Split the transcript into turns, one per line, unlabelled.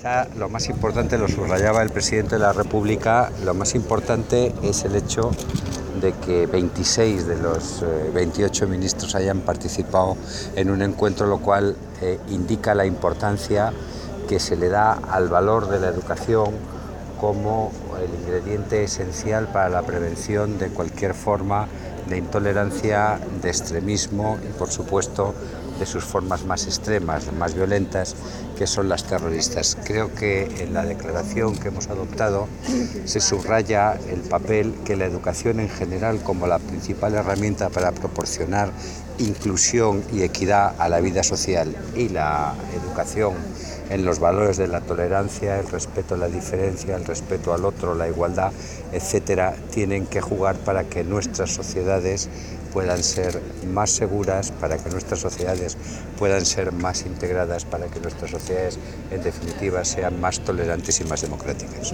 Quizá lo más importante, lo subrayaba el presidente de la República, lo más importante es el hecho de que 26 de los 28 ministros hayan participado en un encuentro, lo cual indica la importancia que se le da al valor de la educación como el ingrediente esencial para la prevención de cualquier forma de intolerancia, de extremismo y, por supuesto, de sus formas más extremas, más violentas, que son las terroristas. Creo que en la declaración que hemos adoptado se subraya el papel que la educación en general, como la principal herramienta para proporcionar inclusión y equidad a la vida social, y la educación en los valores de la tolerancia, el respeto a la diferencia, el respeto al otro, la igualdad, etcétera, tienen que jugar para que nuestras sociedades puedan ser más seguras, para que nuestras sociedades puedan ser más integradas, para que nuestras sociedades, en definitiva, sean más tolerantes y más democráticas.